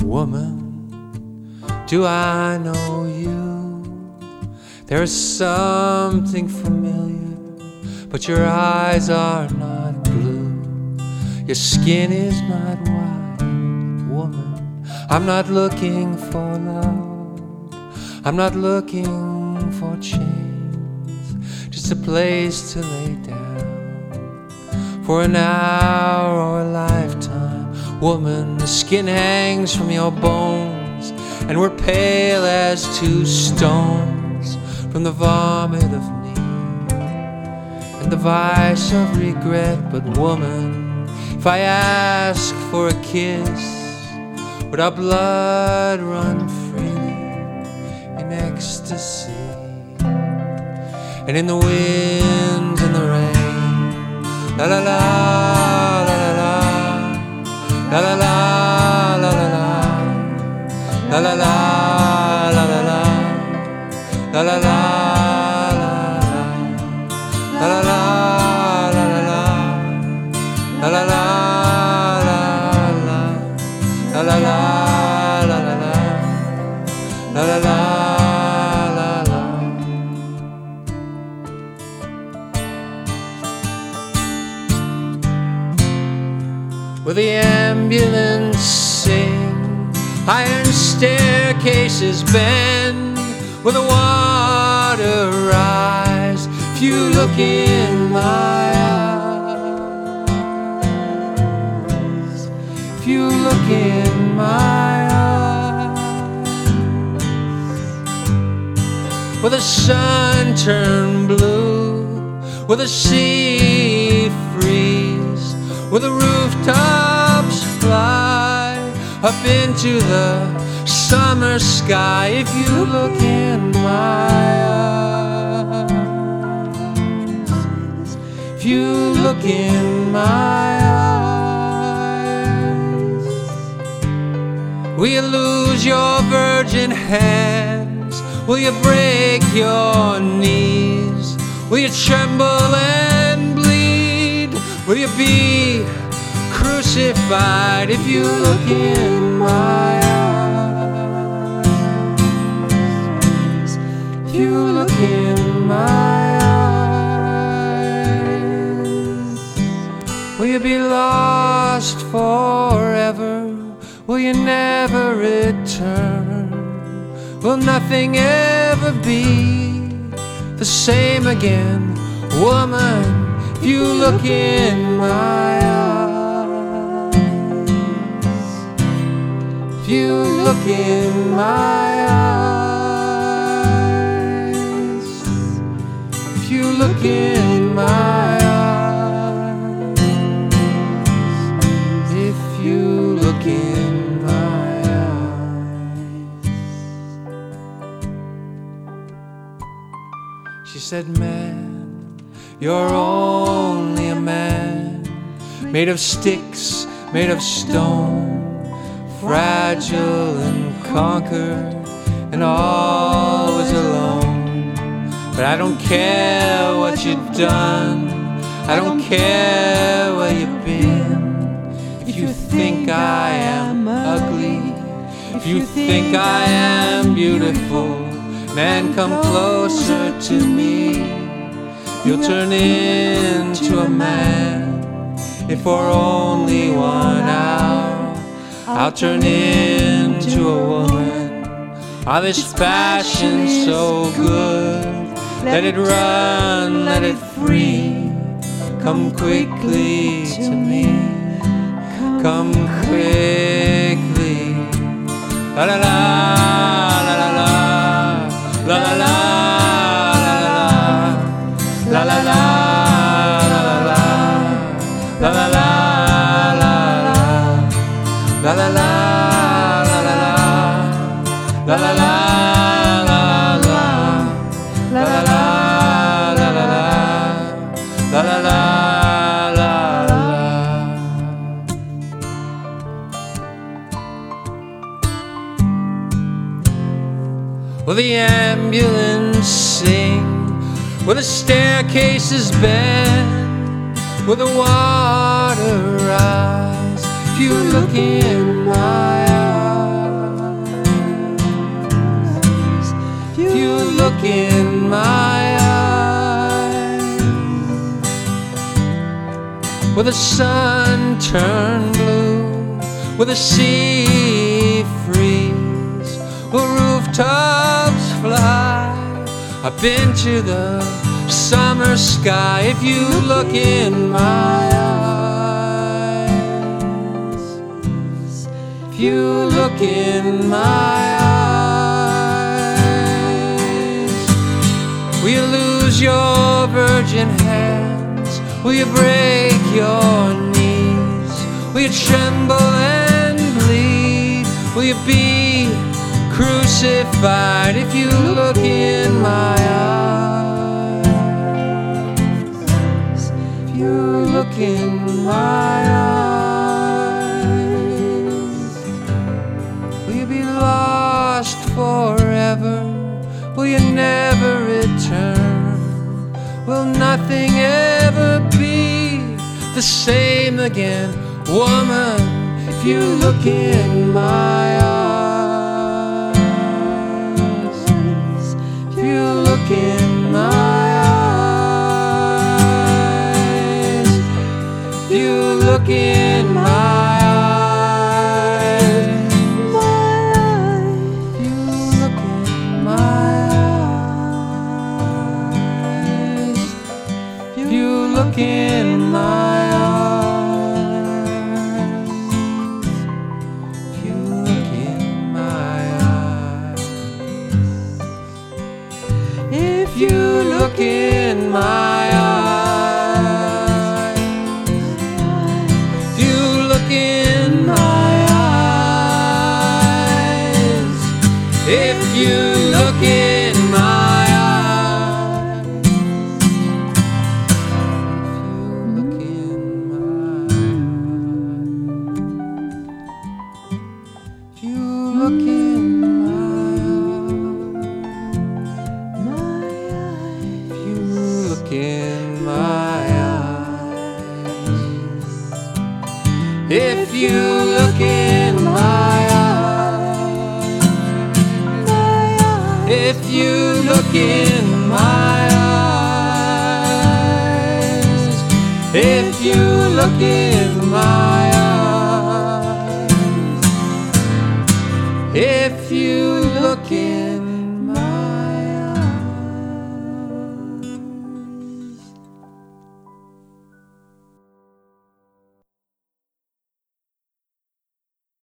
Woman, do I know you? There's something familiar, but your eyes are not blue. Your skin is not white. Woman, I'm not looking for love. I'm not looking for chains, just a place to lay down for an hour or a lifetime. Woman, the skin hangs from your bones, and we're pale as two stones from the vomit of need and the vice of regret. But woman, if I ask for a kiss, would our blood run freely in ecstasy? And in the wind and the rain, la la la, la la la, la la la, la la la, la la la, la la la, la la la, la la la, la la la, la la la, la la la, la la la. Will the ambulance sing? Iron staircases bend. Will the water rise? If you look in my eyes, if you look in my eyes, will the sun turn blue? Will the sea freeze? Will the rooftops fly up into the summer sky? If you look in my eyes, if you look in my eyes, will you lose your virgin hands? Will you break your knees? Will you tremble and bleed? Will you be crucified if you look in my eyes? If you look in my eyes, will you be lost forever? Will you never return? Will nothing ever be the same again? Woman, if you look in my eyes, if you look in my eyes, if you look in my eyes, if you look in my eyes. She said, man, you're only a man, made of sticks, made of stone, fragile and conquered, and always alone. But I don't care what you've done, I don't care where you've been. If you think I am ugly, if you think I am beautiful, man, come closer to me. You'll turn into a man. If for only 1 hour I'll turn into a woman. Ah, this passion so good, let it run, let it free. Come quickly to me, come quickly. La la la, la la la, la la la. La la la, la la la, la la la, la la la, la la la, la la la, la la la, la la la, la la la. Will the ambulance sing? Will the staircases bend? Will the water rise? If you look in my eyes, look in my eyes, will the sun turn blue? Will the sea freeze? Will rooftops fly up into the summer sky? If you look in my eyes, if you look in my eyes, will you lose your virgin hands? Will you break your knees? Will you tremble and bleed? Will you be crucified if you look in my eyes? If you look in my eyes, will you be lost forever? Will you never return? Will nothing ever be the same again? Woman, if you look in my eyes, if you look in my eyes, if you look in my eyes, if you look in my eyes, if you look in my eyes. If you look in my eyes, if you look in my eyes, if you look in my eyes, if you look in in my eyes, if you look in my eyes, if you look in my eyes, if you look in my eyes.